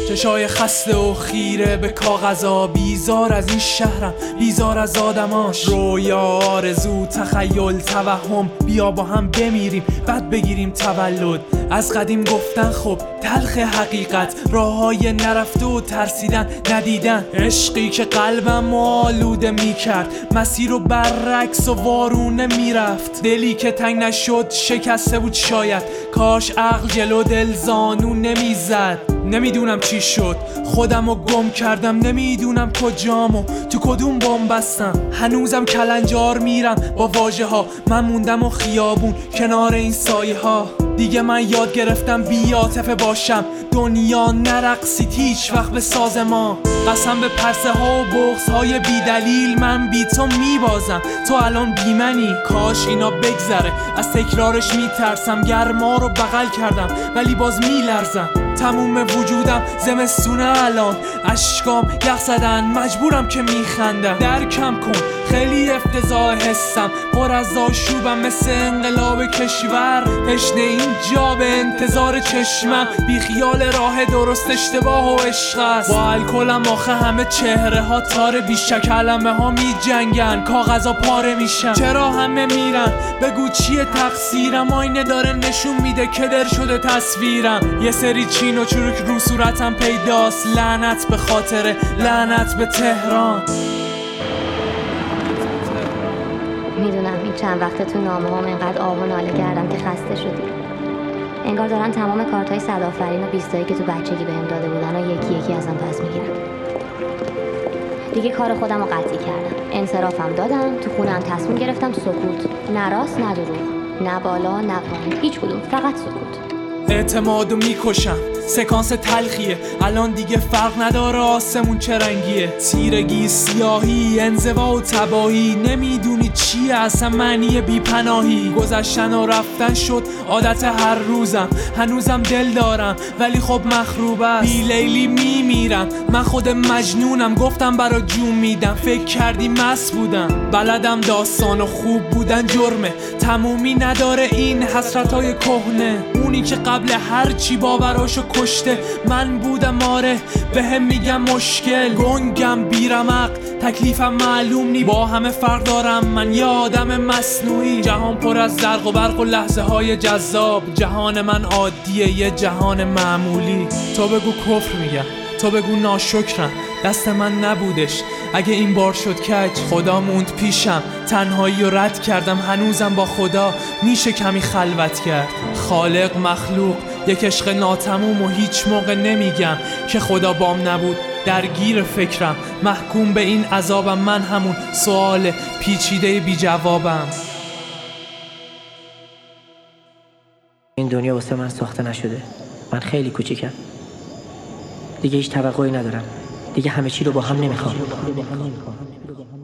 چشای خسته و خیره به کاغذا، بیزار از این شهرم، بیزار از آدماش. رویا، آرزو، تخیل، توهم، بیا با هم بمیریم بعد بگیریم تولد. از قدیم گفتن خب تلخ حقیقت، راههای نرفته و ترسیدن ندیدن. عشقی که قلبم آلوده میکرد، مسیر رو برعکس و وارونه میرفت. دلی که تنگ نشد شکسته بود شاید، کاش عقل جلو دل زانو نمیزد. نمیدونم چی شد، خودم رو گم کردم، نمیدونم کجامو تو کدوم بام بستم. هنوزم کلنجار میرم با واژه ها، من موندم و خیابون کنار این سایه ها. دیگه من یاد گرفتم بی‌عاطفه باشم، دنیا نرقصید هیچ وقت به ساز ما. قسم به پرسه ها و بغض های بی دلیل، من بی تو میبازم، تو الان بی منی. کاش اینا بگذره، از تکرارش میترسم. گرما رو بغل کردم ولی باز میلرزم. تموم وجودم زمستونه الان، اشکام یخ زدن، مجبورم که میخندم. درکم کن خیلی افتضاح حسم، پر از آشوبم مثل انقلاب کشور. تشنه اینجا به انتظار چشمم، بی خیال راه درست اشتباه و عشق است. با الکلم آخه همه چهره ها تاره، بیشک کلمه ها می جنگن، کاغذا پاره میشن. چرا همه میرن؟ بگو چیه تقصیرم؟ آینه داره نشون میده که در شده تصویرم. یه سری چین و چروک رو صورتم پیداست، لعنت به خاطره، لعنت به تهران. میدونم این چند وقته تو نامه هم اینقدر آه و ناله کردم که خسته شدی. انگار دارن تمام کارتای صدآفرین و بیستایی که تو بچگی بهم داده بودن و یکی یکی ازم پس میگیرن. دیگه کار خودم رو قطعی کردم، انصرافم دادم، تو خونم تصمیم گرفتم سکوت. نه راست نه دروغ، نه بالا نه پایین، هیچ کدوم، فقط سکوت. اعتمادو میکشم، سکانس تلخیه، الان دیگه فرق نداره آسمون چه رنگیه. تیرگی، سیاهی، انزوا و تباهی، نمیدونی چیه اصلا معنی بیپناهی. گذشتن و رفتن شد عادت هر روزم، هنوزم دل دارم ولی خب مخروب است. بی لیلی میمیرم، من خود مجنونم، گفتم برا جون میدم، فکر کردی مست بودم. بلدم داستان و خوب بودن جرمه، تمومی نداره این حسرتای کهنه. اونی که قبل هر چی باوراشو کشته من بودم، آره بهم میگم مشکل. گنگم، بیرمق، تکلیفم معلوم نی، با همه فرق دارم، من یه آدم مصنوعی. جهان پر از زرق و برق و لحظه های جذاب، جهان من عادیه، یه جهان معمولی. تو بگو کفر میگم، تو بگو ناشکرم، دست من نبودش اگه این بار شد کج. خدا موند پیشم، تنهایی رو رد کردم، هنوزم با خدا میشه کمی خلوت کرد. خالق، مخلوق، یک عشق ناتموم و هیچ موقع نمیگم که خدا بام نبود. درگیر فکرم، محکوم به این عذابم، من همون سوال پیچیده بی جوابم. این دنیا واسه من ساخته نشده، من خیلی کوچیکم، دیگه هیچ توقعی ندارم، دیگه همه چی رو با هم نمیخوام.